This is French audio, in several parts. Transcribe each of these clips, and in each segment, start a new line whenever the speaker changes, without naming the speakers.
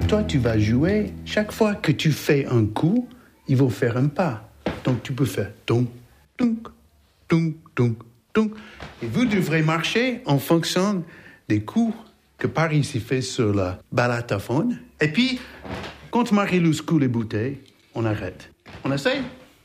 toi, tu vas jouer. Chaque fois que tu fais un coup, il faut faire un pas. Donc, tu peux faire tonk, tonk, tonk, tonk, tonk. Et vous devrez marcher en fonction des coups que Paris s'est fait sur le balatophone. Et puis, quand Marie-Lou coule les bouteilles, on arrête. On essaye?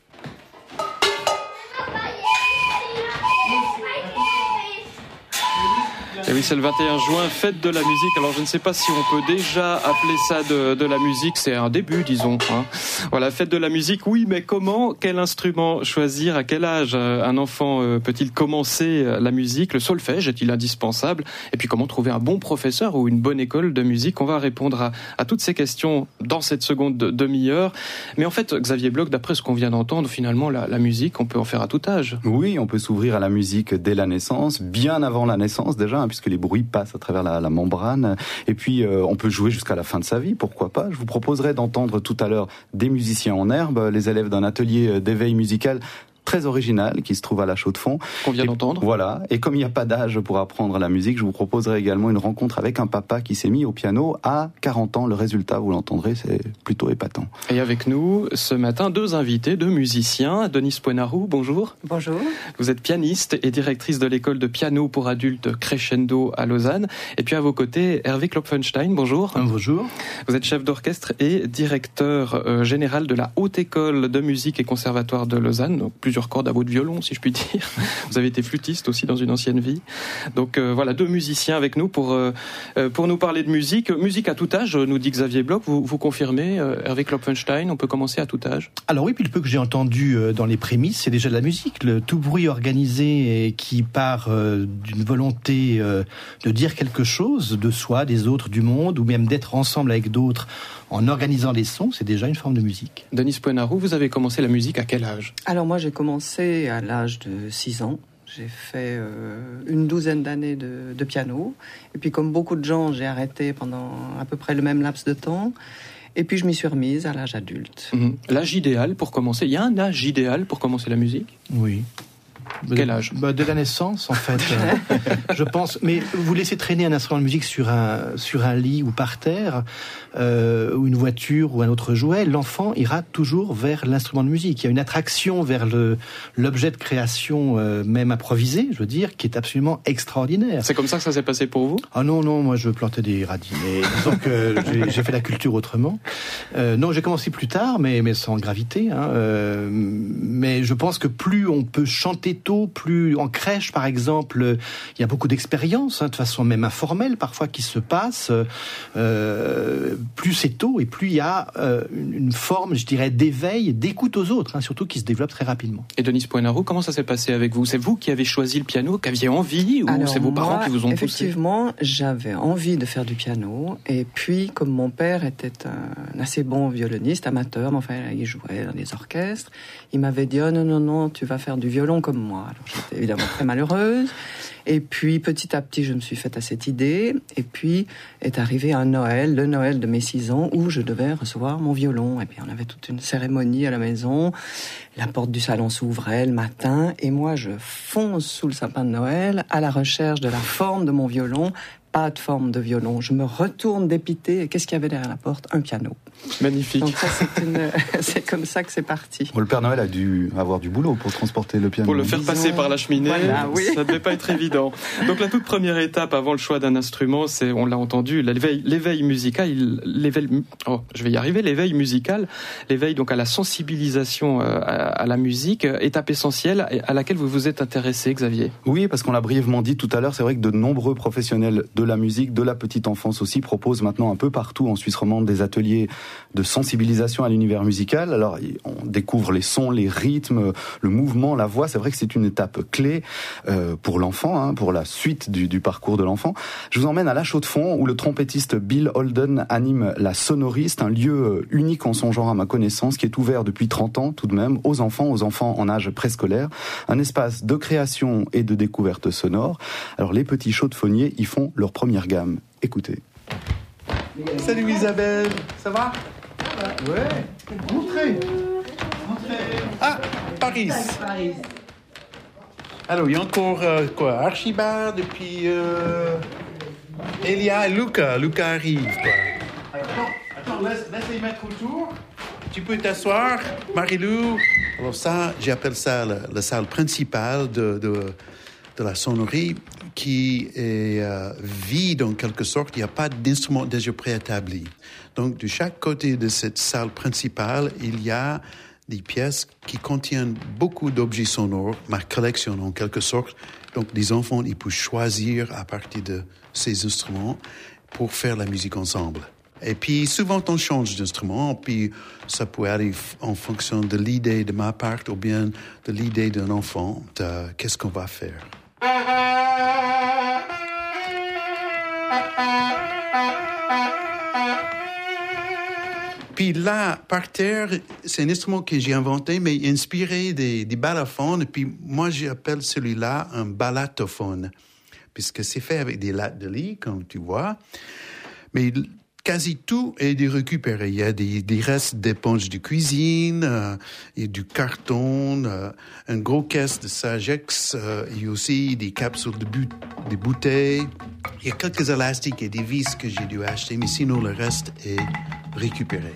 Et oui, c'est le 21 juin, fête de la musique. Alors, je ne sais pas si on peut déjà appeler ça de la musique. C'est un début, disons. Hein. Voilà, fête de la musique. Oui, mais comment? Quel instrument choisir? À quel âge un enfant peut-il commencer la musique? Le solfège est-il indispensable? Et puis, comment trouver un bon professeur ou une bonne école de musique? On va répondre à toutes ces questions dans cette seconde demi-heure. Mais en fait, Xavier Bloch, d'après ce qu'on vient d'entendre, finalement, la musique, on peut en faire à tout âge.
Oui, on peut s'ouvrir à la musique dès la naissance, bien avant la naissance déjà, hein, puisque les bruits passent à travers la membrane. Et puis, on peut jouer jusqu'à la fin de sa vie, pourquoi pas. Je vous proposerai d'entendre tout à l'heure des musiciens en herbe, les élèves d'un atelier d'éveil musical très original qui se trouve à la Chaux-de-Fonds.
Qu'on vient d'entendre.
Voilà. Et comme il n'y a pas d'âge pour apprendre la musique, je vous proposerai également une rencontre avec un papa qui s'est mis au piano à 40 ans. Le résultat, vous l'entendrez, c'est plutôt épatant.
Et avec nous, ce matin, deux invités, deux musiciens. Denise Poenarou, bonjour.
Bonjour.
Vous êtes pianiste et directrice de l'école de piano pour adultes Crescendo à Lausanne. Et puis à vos côtés, Hervé Klopfenstein, bonjour.
Bonjour.
Vous êtes chef d'orchestre et directeur général de la Haute École de musique et conservatoire de Lausanne. Donc plusieurs cordes à bout de violon, si je puis dire. Vous avez été flûtiste aussi dans une ancienne vie. Donc voilà, deux musiciens avec nous pour nous parler de musique. Musique à tout âge, nous dit Xavier Bloch. Vous confirmez, Hervé Klopfenstein, on peut commencer à tout âge?
Alors oui, puis le peu que j'ai entendu dans les prémices, c'est déjà de la musique. Le tout bruit organisé et qui part d'une volonté de dire quelque chose de soi, des autres, du monde, ou même d'être ensemble avec d'autres en organisant les sons, c'est déjà une forme de musique.
Denise Poenarou, vous avez commencé la musique à quel âge?
Alors moi, j'ai commencé à l'âge de 6 ans. J'ai fait une douzaine d'années de piano. Et puis comme beaucoup de gens, j'ai arrêté pendant à peu près le même laps de temps. Et puis je m'y suis remise à l'âge adulte.
L'âge idéal pour commencer? Il y a un âge idéal pour commencer la musique?
Oui.
Quel âge?
De la naissance, en fait. Je pense. Mais vous laissez traîner un instrument de musique sur un lit ou par terre, ou une voiture ou un autre jouet, l'enfant ira toujours vers l'instrument de musique. Il y a une attraction vers l'objet de création, même improvisé, je veux dire, qui est absolument extraordinaire.
C'est comme ça que ça s'est passé pour vous?
Ah non, moi je plantais des radis. Mais disons que j'ai fait la culture autrement. Non, j'ai commencé plus tard, mais sans gravité. Hein, mais je pense que plus on peut chanter tôt, plus en crèche par exemple, il y a beaucoup d'expériences, de façon même informelle parfois qui se passent. Plus c'est tôt et plus il y a une forme, je dirais, d'éveil, d'écoute aux autres, surtout qui se développe très rapidement.
Et Denise Poenarou, comment ça s'est passé avec vous? C'est vous qui avez choisi le piano, qui aviez envie, ou
alors,
c'est vos parents qui vous ont poussé?
Effectivement, j'avais envie de faire du piano, et puis comme mon père était un assez bon violoniste, amateur, mais enfin il jouait dans des orchestres, il m'avait dit « Oh non, tu vas faire du violon comme moi ». Alors j'étais évidemment très malheureuse. Et puis, petit à petit, je me suis faite à cette idée. Et puis, est arrivé un Noël, le Noël de mes 6 ans, où je devais recevoir mon violon. Et puis, on avait toute une cérémonie à la maison. La porte du salon s'ouvrait le matin. Et moi, je fonce sous le sapin de Noël à la recherche de la forme de mon violon. Pas de forme de violon. Je me retourne dépitée. Et qu'est-ce qu'il y avait derrière la porte? Un piano.
Magnifique.
Donc ça, c'est comme ça que c'est parti.
Le Père Noël a dû avoir du boulot pour transporter le piano.
Pour le faire passer par la cheminée,
voilà, oui.
Ça ne devait pas être évident. Donc la toute première étape avant le choix d'un instrument, c'est, on l'a entendu, l'éveil musical, l'éveil musical, l'éveil donc à la sensibilisation à la musique, étape essentielle à laquelle vous vous êtes intéressé, Xavier.
Oui, parce qu'on l'a brièvement dit tout à l'heure, c'est vrai que de nombreux professionnels de la musique, de la petite enfance aussi, proposent maintenant un peu partout en Suisse romande des ateliers de sensibilisation à l'univers musical. Alors, on découvre les sons, les rythmes, le mouvement, la voix. C'est vrai que c'est une étape clé pour l'enfant, pour la suite du parcours de l'enfant. Je vous emmène à la Chaux-de-Fonds, où le trompettiste Bill Holden anime la Sonoriste, un lieu unique en son genre à ma connaissance, qui est ouvert depuis 30 ans tout de même aux enfants en âge préscolaire. Un espace de création et de découverte sonore. Alors, les petits chaux-de-fonniers y font leur première gamme. Écoutez.
Salut Isabelle, ça va? Ouais. Entrez. Ah, Paris. Alors, il y a encore Archibald, et puis Elia et Luca. Luca arrive, quoi. laisse les mettre autour. Tu peux t'asseoir, Marie-Lou. Alors ça, j'appelle ça la salle principale de la sonnerie qui est vide en quelque sorte. Il n'y a pas d'instrument déjà préétabli. Donc, de chaque côté de cette salle principale, il y a des pièces qui contiennent beaucoup d'objets sonores, ma collection en quelque sorte. Donc, les enfants, ils peuvent choisir à partir de ces instruments pour faire la musique ensemble. Et puis, souvent, on change d'instrument, puis ça peut aller en fonction de l'idée de ma part ou bien de l'idée d'un enfant, de qu'est-ce qu'on va faire. Puis là, par terre, c'est un instrument que j'ai inventé, mais inspiré des ballaphones. Et puis moi, j'appelle celui-là un ballatophone, puisque c'est fait avec des lattes de lit, comme tu vois. Mais quasi tout est récupéré. Il y a des restes d'éponges de cuisine, et du carton, un gros caisse de Sagex, et aussi des capsules de bouteilles. Il y a quelques élastiques et des vis que j'ai dû acheter, mais sinon le reste est récupéré.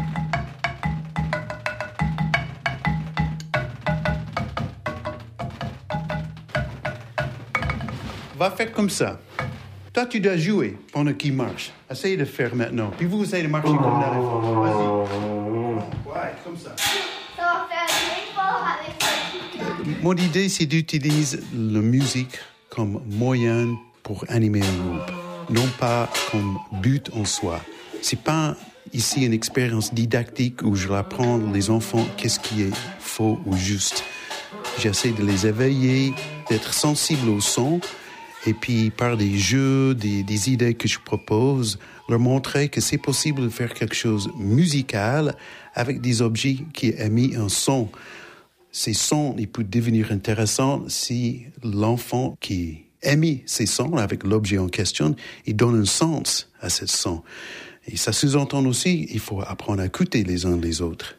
Va faire comme ça. Toi, tu dois jouer pendant qu'il marche. Essayez de faire maintenant. Puis vous essayez de marcher comme dans les formes. Vas-y. Ouais, comme ça.
Ça va faire un effort avec le
Mon idée, c'est d'utiliser la musique comme moyen pour animer un groupe, non pas comme but en soi. C'est pas ici une expérience didactique où je vais apprendre les enfants qu'est-ce qui est faux ou juste. J'essaie de les éveiller, d'être sensibles au son, et puis par des jeux, des idées que je propose, leur montrer que c'est possible de faire quelque chose musical avec des objets qui émettent un son. Ces sons, ils peuvent devenir intéressants si l'enfant qui émet ces sons avec l'objet en question, il donne un sens à ce son. Et ça sous-entend aussi, il faut apprendre à écouter les uns les autres.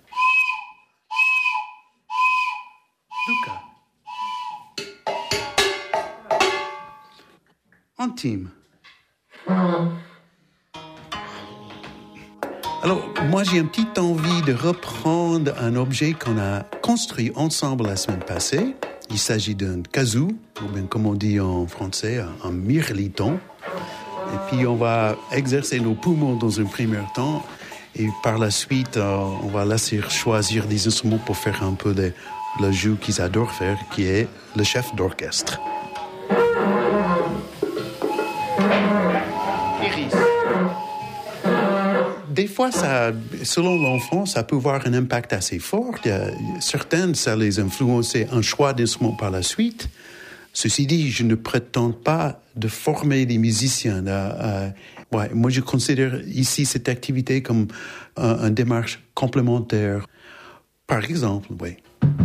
Luca. Intime. Alors, moi, j'ai une petite envie de reprendre un objet qu'on a construit ensemble la semaine passée. Il s'agit d'un kazoo, ou bien comme on dit en français, un mirliton. Et puis, on va exercer nos poumons dans un premier temps. Et par la suite, on va laisser choisir des instruments pour faire un peu le jeu qu'ils adorent faire, qui est le chef d'orchestre. Iris. Des fois, ça, selon l'enfant, ça peut avoir un impact assez fort. Certaines, ça les influençait un choix d'instruments par la suite. Ceci dit, je ne prétends pas de former des musiciens. Ouais, moi, je considère ici cette activité comme une démarche complémentaire. Par exemple, oui.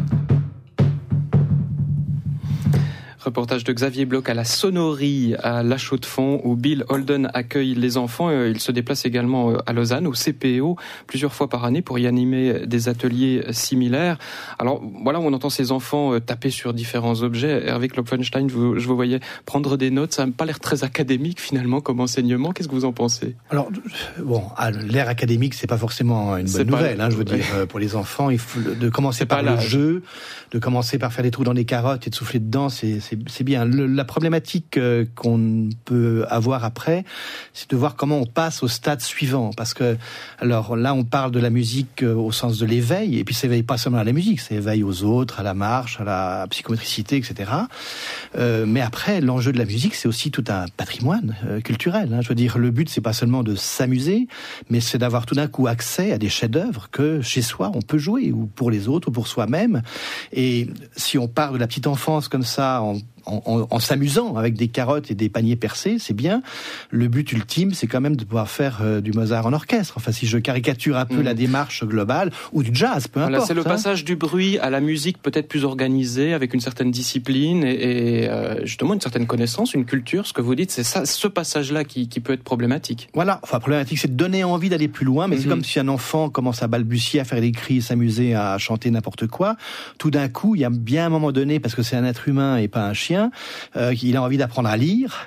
Reportage de Xavier Bloch à la Sonnerie à La Chaux-de-Fonds où Bill Holden accueille les enfants. Il se déplace également à Lausanne, au CPO, plusieurs fois par année pour y animer des ateliers similaires. Alors voilà, on entend ces enfants taper sur différents objets. Hervé Klopfenstein, je vous voyais prendre des notes. Ça n'a pas l'air très académique finalement comme enseignement. Qu'est-ce que vous en pensez ?
Alors, bon, l'air académique, c'est pas forcément une bonne nouvelle. Je veux dire, pour les enfants, il faut de commencer par le jeu, de commencer par faire des trous dans les carottes et de souffler dedans, c'est bien. La problématique qu'on peut avoir après, c'est de voir comment on passe au stade suivant. Parce que, alors là, on parle de la musique au sens de l'éveil, et puis ça éveille pas seulement à la musique, ça éveille aux autres, à la marche, à la psychomotricité, etc. Mais après, l'enjeu de la musique, c'est aussi tout un patrimoine culturel. Je veux dire, le but, c'est pas seulement de s'amuser, mais c'est d'avoir tout d'un coup accès à des chefs-d'œuvre que chez soi, on peut jouer, ou pour les autres, ou pour soi-même. Et si on part de la petite enfance comme ça, en s'amusant avec des carottes et des paniers percés, c'est bien. Le but ultime, c'est quand même de pouvoir faire du Mozart en orchestre. Enfin, si je caricature un peu la démarche globale, ou du jazz, peu importe.
C'est le passage du bruit à la musique peut-être plus organisée, avec une certaine discipline et justement une certaine connaissance, une culture. Ce que vous dites, c'est ça, ce passage-là qui peut être problématique.
Voilà. Enfin, problématique, c'est de donner envie d'aller plus loin, mais c'est comme si un enfant commence à balbutier, à faire des cris, s'amuser, à chanter n'importe quoi. Tout d'un coup, il y a bien un moment donné, parce que c'est un être humain et pas un chien, musicien, il a envie d'apprendre à lire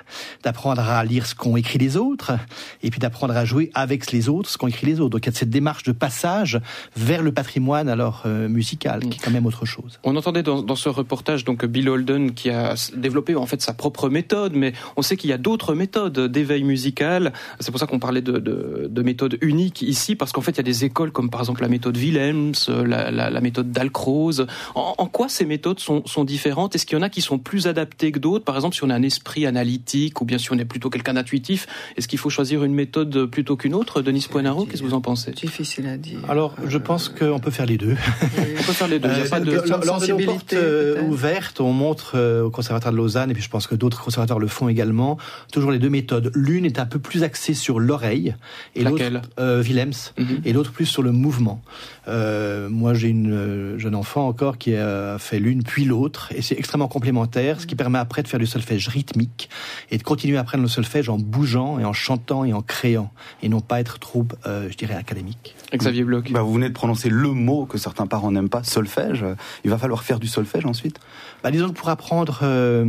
ce qu'ont écrit les autres, et puis d'apprendre à jouer avec les autres ce qu'ont écrit les autres. Donc il y a cette démarche de passage vers le patrimoine musical, qui est quand même autre chose.
On entendait dans ce reportage donc Bill Holden qui a développé en fait sa propre méthode, mais on sait qu'il y a d'autres méthodes d'éveil musical. C'est pour ça qu'on parlait de méthodes uniques ici, parce qu'en fait il y a des écoles comme par exemple la méthode Willems, la méthode Dalcroze. En quoi ces méthodes sont différentes? Est-ce qu'il y en a qui sont plus adaptées que d'autres? Par exemple, si on a un esprit analytique ou bien si on est plutôt quelqu'un d'intuitif, est-ce qu'il faut choisir une méthode plutôt qu'une autre? Denis Poinarot, qu'est-ce que vous en pensez?
Difficile à dire.
Alors, je pense qu'on peut faire les deux.
On peut faire les deux. Il y a pas de
lors de nos portes ouvertes, on montre au Conservatoire de Lausanne, et puis je pense que d'autres conservatoires le font également, toujours les deux méthodes. L'une est un peu plus axée sur l'oreille, et
laquelle?
l'autre, Willems, et l'autre plus sur le mouvement. Moi, j'ai une jeune enfant encore qui a fait l'une puis l'autre, et c'est extrêmement complémentaire, ce qui permet après de faire du solfège rythmique et de continuer à apprendre le solfège en bougeant et en chantant et en créant, et non pas être trop, je dirais, académique.
Xavier Bloch.
Vous venez de prononcer le mot que certains parents n'aiment pas, solfège. Il va falloir faire du solfège ensuite?
Disons que pour apprendre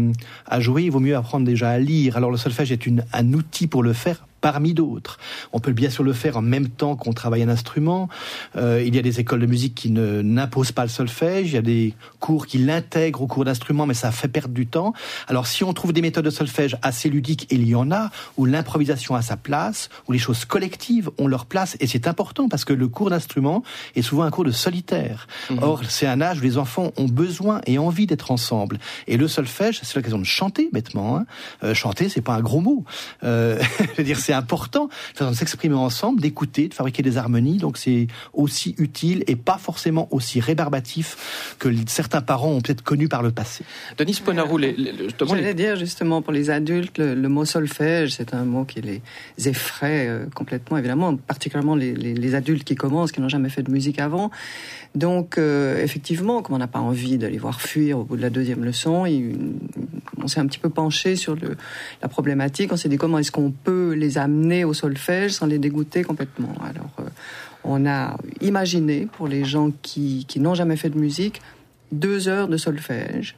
à jouer, il vaut mieux apprendre déjà à lire. Alors le solfège est un outil pour le faire, parmi d'autres. On peut bien sûr le faire en même temps qu'on travaille un instrument. Il y a des écoles de musique qui n'imposent pas le solfège. Il y a des cours qui l'intègrent au cours d'instrument, mais ça fait perdre du temps. Alors si on trouve des méthodes de solfège assez ludiques, et il y en a, où l'improvisation a sa place, où les choses collectives ont leur place, et c'est important parce que le cours d'instrument est souvent un cours de solitaire. Or, c'est un âge où les enfants ont besoin et envie d'être ensemble. Et le solfège, c'est l'occasion de chanter, bêtement. Chanter, c'est pas un gros mot. Je veux dire, c'est important de s'exprimer ensemble, d'écouter, de fabriquer des harmonies. Donc c'est aussi utile et pas forcément aussi rébarbatif que certains parents ont peut-être connu par le passé.
Denis Poinarot,
j'allais dire justement pour les adultes, le mot solfège, c'est un mot qui les effraie complètement, évidemment, particulièrement les adultes qui commencent, qui n'ont jamais fait de musique avant. Donc effectivement, comme on n'a pas envie de les voir fuir au bout de la deuxième leçon, on s'est un petit peu penché sur la problématique. On s'est dit comment est-ce qu'on peut les amener au solfège sans les dégoûter complètement. Alors on a imaginé pour les gens qui n'ont jamais fait de musique 2 heures de solfège.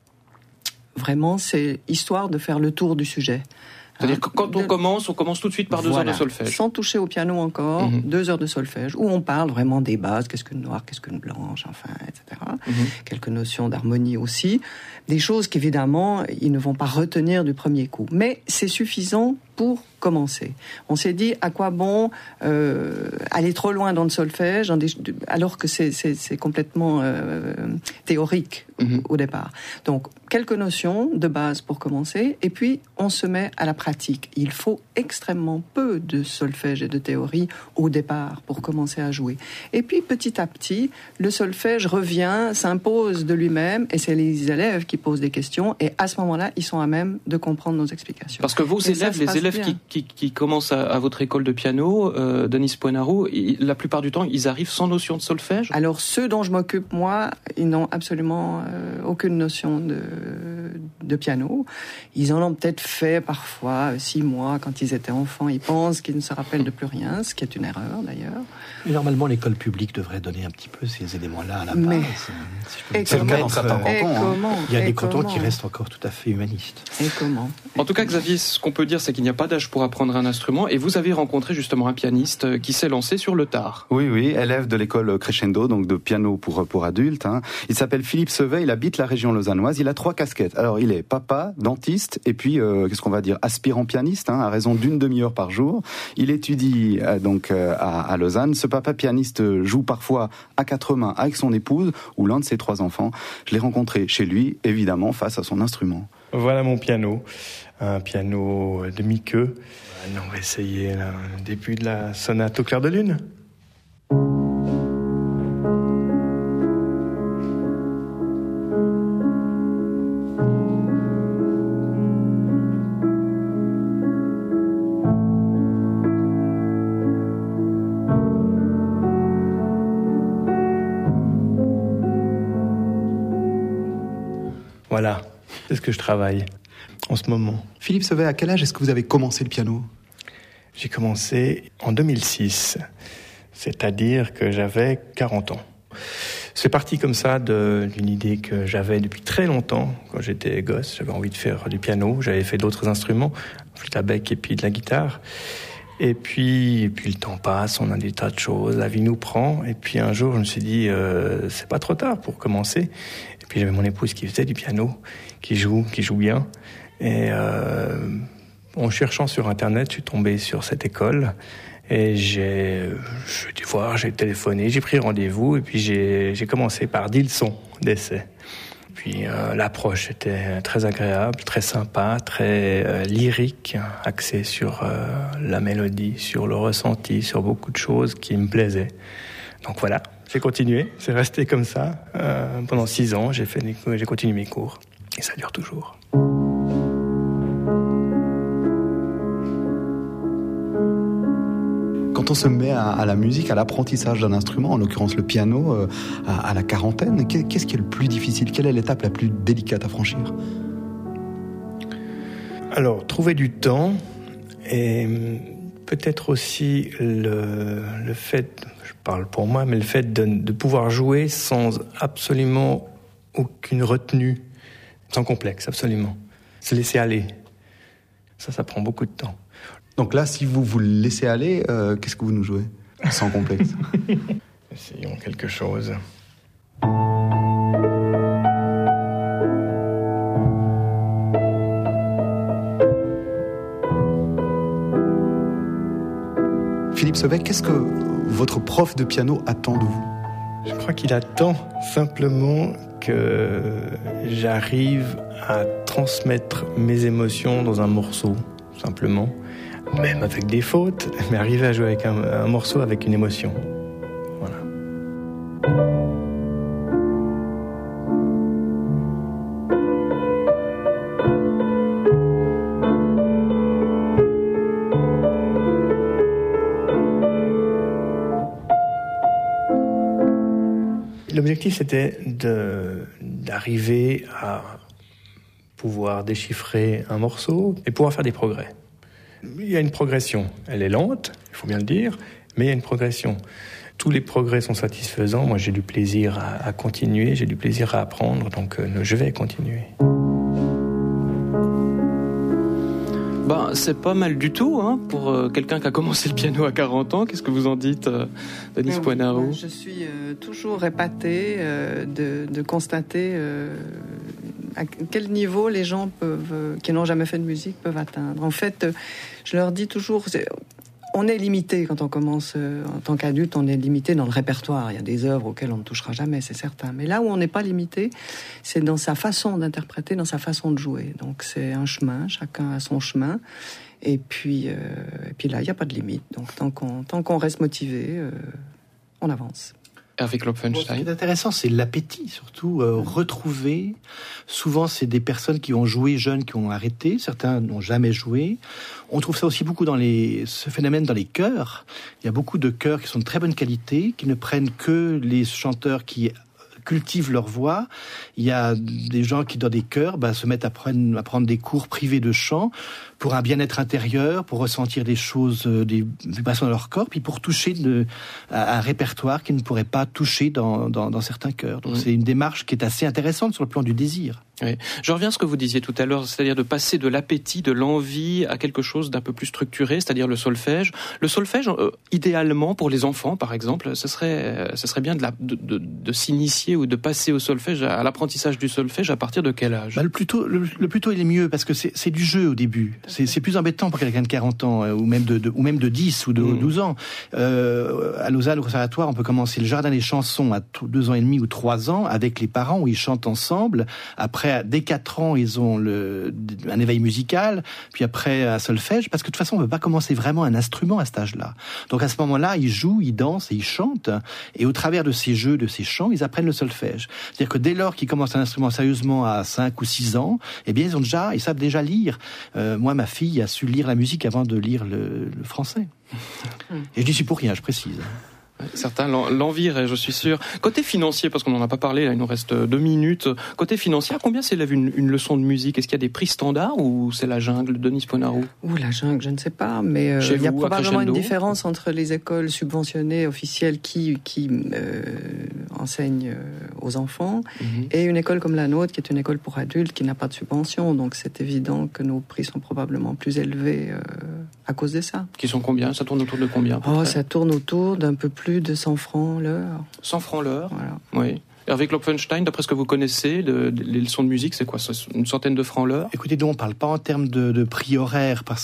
Vraiment, c'est histoire de faire le tour du sujet.
C'est-à-dire que quand on commence tout de suite par 2 heures de solfège.
Sans toucher au piano encore, 2 heures de solfège, où on parle vraiment des bases, qu'est-ce qu'une noire, qu'est-ce qu'une blanche, enfin, etc. Quelques notions d'harmonie aussi. Des choses qu'évidemment, ils ne vont pas retenir du premier coup. Mais c'est suffisant pour commencer. On s'est dit, à quoi bon aller trop loin dans le solfège, alors que c'est complètement théorique au départ. Donc, quelques notions de base pour commencer, et puis on se met à la pratique. Il faut extrêmement peu de solfège et de théorie au départ pour commencer à jouer. Et puis, petit à petit, le solfège revient, s'impose de lui-même, et c'est les élèves qui posent des questions, et à ce moment-là, ils sont à même de comprendre nos explications.
Parce que vos élèves, les élèves qui commencent à votre école de piano, Denis Poinarot, la plupart du temps, ils arrivent sans notion de solfège? Alors,
ceux dont je m'occupe, moi, ils n'ont absolument aucune notion de piano. Ils en ont peut-être fait parfois 6 mois quand ils étaient enfants. Ils pensent qu'ils ne se rappellent de plus rien, ce qui est une erreur d'ailleurs.
Et normalement, l'école publique devrait donner un petit peu ces éléments-là à la base.
C'est le cas dans certains cantons.
Il y a des cantons qui restent encore tout à fait humanistes.
Et comment?
En tout cas, Xavier, ce qu'on peut dire, c'est qu'il n'y a pas d'âge pour apprendre un instrument, et vous avez rencontré justement un pianiste qui s'est lancé sur le tard.
Oui, élève de l'école Crescendo, donc de piano pour adultes. Il s'appelle Philippe Sevet, il habite la région lausannoise, il a 3 casquettes. Alors, il est papa, dentiste, et puis, qu'est-ce qu'on va dire, aspirant pianiste, à raison d'1 demi-heure par jour. Il étudie donc à Lausanne. Ce papa pianiste joue parfois à 4 mains avec son épouse ou l'un de ses 3 enfants. Je l'ai rencontré chez lui, évidemment, face à son instrument.
Voilà mon piano, un piano demi-queue. On va essayer le début de la sonate au clair de lune. Voilà, c'est ce que je travaille en ce moment.
Philippe Sevet, à quel âge est-ce que vous avez commencé le piano?
J'ai commencé en 2006, c'est-à-dire que j'avais 40 ans. C'est parti comme ça d'une idée que j'avais depuis très longtemps. Quand j'étais gosse, j'avais envie de faire du piano. J'avais fait d'autres instruments, flûte à bec et puis de la guitare. Et puis le temps passe, on a des tas de choses, la vie nous prend. Et puis un jour, je me suis dit, c'est pas trop tard pour commencer. Et puis j'avais mon épouse qui faisait du piano, qui joue bien. Et en cherchant sur Internet, je suis tombé sur cette école. Et j'ai été voir, j'ai téléphoné, j'ai pris rendez-vous. Et puis j'ai commencé par 10 leçons d'essai. Puis l'approche était très agréable, très sympa, très lyrique, axée sur la mélodie, sur le ressenti, sur beaucoup de choses qui me plaisaient. Donc voilà, j'ai continué, c'est resté comme ça. Pendant 6 ans, j'ai continué mes cours. Et ça dure toujours.
Quand on se met à la musique, à l'apprentissage d'un instrument, en l'occurrence le piano, à la quarantaine, qu'est-ce qui est le plus difficile ? Quelle est l'étape la plus délicate à franchir ?
Alors, trouver du temps et peut-être aussi le fait, je parle pour moi, mais le fait de pouvoir jouer sans absolument aucune retenue, sans complexe, absolument. Se laisser aller. Ça prend beaucoup de temps.
Donc là, si vous vous laissez aller, qu'est-ce que vous nous jouez ? Sans complexe.
Essayons quelque chose.
Philippe Sauvet, qu'est-ce que votre prof de piano attend de vous ?
Je crois qu'il attend simplement que j'arrive à transmettre mes émotions dans un morceau, simplement. Même avec des fautes, mais arriver à jouer avec un morceau avec une émotion. Voilà. L'objectif, c'était d'arriver à pouvoir déchiffrer un morceau et pouvoir faire des progrès. Il y a une progression. Elle est lente, il faut bien le dire, mais il y a une progression. Tous les progrès sont satisfaisants. Moi, j'ai du plaisir à continuer, j'ai du plaisir à apprendre, donc je vais continuer.
C'est pas mal du tout pour quelqu'un qui a commencé le piano à 40 ans. Qu'est-ce que vous en dites, Denise Poinarou ?
Je suis toujours épatée de constater à quel niveau les gens qui n'ont jamais fait de musique peuvent atteindre. En fait, je leur dis toujours, on est limité quand on commence en tant qu'adulte, on est limité dans le répertoire. Il y a des œuvres auxquelles on ne touchera jamais, c'est certain. Mais là où on n'est pas limité, c'est dans sa façon d'interpréter, dans sa façon de jouer. Donc c'est un chemin, chacun a son chemin. Et puis là, il n'y a pas de limite. Donc tant qu'on reste motivé, on avance.
Hervé Klopfenstein.
Ce qui est intéressant, c'est l'appétit, surtout retrouver. Souvent, c'est des personnes qui ont joué jeunes, qui ont arrêté. Certains n'ont jamais joué. On trouve ça aussi beaucoup ce phénomène dans les chœurs. Il y a beaucoup de chœurs qui sont de très bonne qualité, qui ne prennent que les chanteurs qui cultivent leur voix. Il y a des gens qui, dans des chœurs, se mettent à prendre des cours privés de chant pour un bien-être intérieur, pour ressentir des choses, des vibrations dans leur corps, puis pour toucher à un répertoire qu'ils ne pourraient pas toucher dans certains chœurs. Donc c'est une démarche qui est assez intéressante sur le plan du désir.
Oui. Je reviens à ce que vous disiez tout à l'heure, c'est-à-dire de passer de l'appétit, de l'envie à quelque chose d'un peu plus structuré, c'est-à-dire le solfège. Le solfège, idéalement, pour les enfants, par exemple, ce serait bien de s'initier ou de passer au solfège, à l'apprentissage du solfège à partir de quel âge ?
Le plus tôt, il est mieux, parce que c'est du jeu au début. C'est plus embêtant pour quelqu'un de 40 ans, ou même de 10 ou de 12 ans. À Lausanne, au conservatoire, on peut commencer le jardin des chansons à 2 ans et demi ou 3 ans, avec les parents, où ils chantent ensemble. Après, dès 4 ans, ils ont un éveil musical, puis après un solfège, parce que de toute façon, on ne peut pas commencer vraiment un instrument à cet âge-là. Donc à ce moment-là, ils jouent, ils dansent et ils chantent, et au travers de ces jeux, de ces chants, ils apprennent le solfège. C'est-à-dire que dès lors qu'ils commencent un instrument sérieusement à 5 ou 6 ans, eh bien, ils savent déjà lire. Moi, ma fille a su lire la musique avant de lire le français. Et je n'y suis pour rien, je précise.
Certains l'envieraient, je suis sûr. Côté financier, parce qu'on n'en a pas parlé, là, il nous reste 2 minutes. Côté financier, à combien s'élève une leçon de musique ? Est-ce qu'il y a des prix standards ou c'est la jungle, Denise Poinarou ?
La jungle, je ne sais pas, mais il y a probablement une différence entre les écoles subventionnées officielles qui enseigne aux enfants, et une école comme la nôtre, qui est une école pour adultes, qui n'a pas de subvention. Donc c'est évident que nos prix sont probablement plus élevés à cause de ça.
Qui sont combien ? Ça tourne autour de combien à peu près ?
Ça tourne autour d'un peu plus de 100 francs l'heure.
100 francs l'heure ?
Voilà.
Oui. Hervé Klopfenstein, d'après ce que vous connaissez, les leçons de musique, c'est quoi ? C'est une centaine de francs l'heure ?
Écoutez, nous, on ne parle pas en termes de prix horaire, parce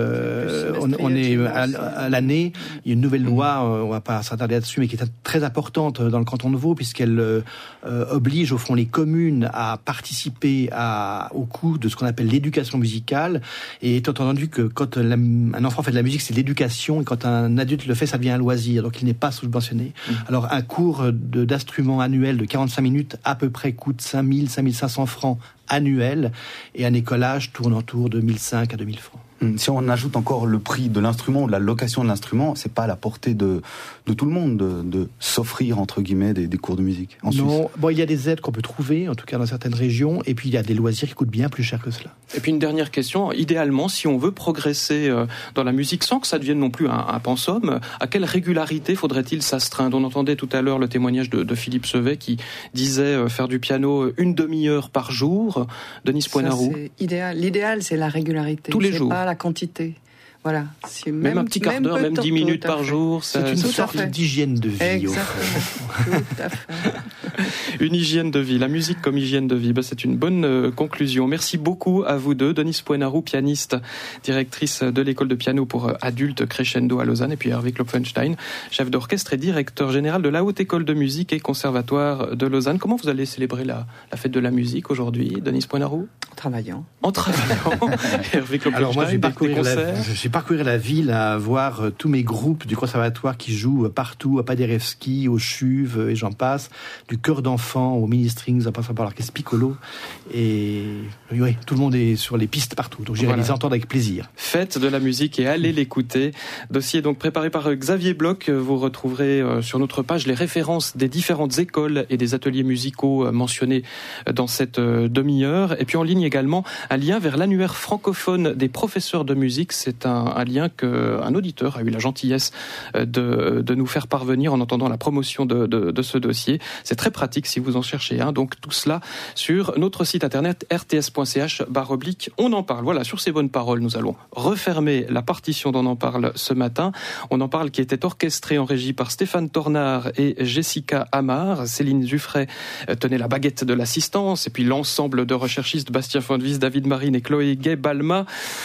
que on est à l'année. Il y a une nouvelle loi, on ne va pas s'attarder là-dessus, mais qui est très importante dans le canton de Vaud, puisqu'elle oblige, au fond, les communes à participer au coût de ce qu'on appelle l'éducation musicale. Et étant entendu que quand un enfant fait de la musique, c'est de l'éducation, et quand un adulte le fait, ça devient un loisir, donc il n'est pas subventionné. Alors, un cours d'instrument annuel de 45 minutes à peu près coûte 5 000, 5 500 francs annuels, et un écolage tourne autour de 1 500 à 2 000 francs.
Si on ajoute encore le prix de l'instrument ou de la location de l'instrument, c'est pas à la portée de tout le monde de s'offrir, entre guillemets, des cours de musique en Suisse.
Non, bon, il y a des aides qu'on peut trouver, en tout cas dans certaines régions, et puis il y a des loisirs qui coûtent bien plus cher que cela.
Et puis une dernière question, idéalement, si on veut progresser dans la musique sans que ça devienne non plus un pensum, à quelle régularité faudrait-il s'astreindre ? On entendait tout à l'heure le témoignage de Philippe Sevet qui disait faire du piano une demi-heure par jour. Denis Poinarou.
C'est idéal. L'idéal, c'est la régularité.
Tous les jours.
Pas la quantité. Voilà.
Même un petit quart d'heure, même 10 minutes par jour.
C'est une sorte d'hygiène de vie.
Exactement. Tout à fait.
Une hygiène de vie, la musique comme hygiène de vie, c'est une bonne conclusion. Merci beaucoup à vous deux, Denise Poinarou, pianiste, directrice de l'école de piano pour adultes Crescendo à Lausanne, et puis Hervé Klopfenstein, chef d'orchestre et directeur général de la Haute École de musique et conservatoire de Lausanne. Comment vous allez célébrer la fête de la musique aujourd'hui, Denise Poinarou ?
En travaillant.
En travaillant. Hervé Klopfenstein,
alors moi, j'ai parcouru la ville à voir tous mes groupes du conservatoire qui jouent partout, à Paderewski, au Chuve, et j'en passe, du chœur d'enfants au mini-strings, en passant par l'orchestre Piccolo. Et oui, tout le monde est sur les pistes partout, donc j'irai les entendre avec plaisir.
Fête de la musique et allez l'écouter. Dossier donc préparé par Xavier Bloch. Vous retrouverez sur notre page les références des différentes écoles et des ateliers musicaux mentionnés dans cette demi-heure. Et puis en ligne également un lien vers l'annuaire francophone des professeurs de musique. C'est un lien qu'un auditeur a eu la gentillesse de nous faire parvenir en entendant la promotion de ce dossier. C'est très pratique si vous en cherchez un. Donc tout cela sur notre site internet rts.ch/on en parle. Voilà, sur ces bonnes paroles, nous allons refermer la partition d'On en parle ce matin. On en parle qui était orchestré en régie par Stéphane Tornard et Jessica Amar. Céline Zuffray tenait la baguette de l'assistance, et puis l'ensemble de recherchistes Bastien Fondevis, David Marine et Chloé Gay-Balma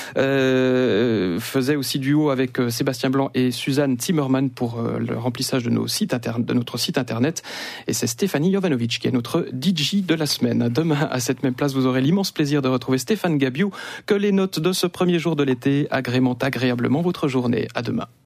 faisait aussi duo avec Sébastien Blanc et Suzanne Zimmermann pour le remplissage de notre site internet. Et c'est Stéphanie Jovanovic qui est notre DJ de la semaine. Demain, à cette même place, vous aurez l'immense plaisir de retrouver Stéphane Gabiou. Que les notes de ce premier jour de l'été agrémentent agréablement votre journée. À demain.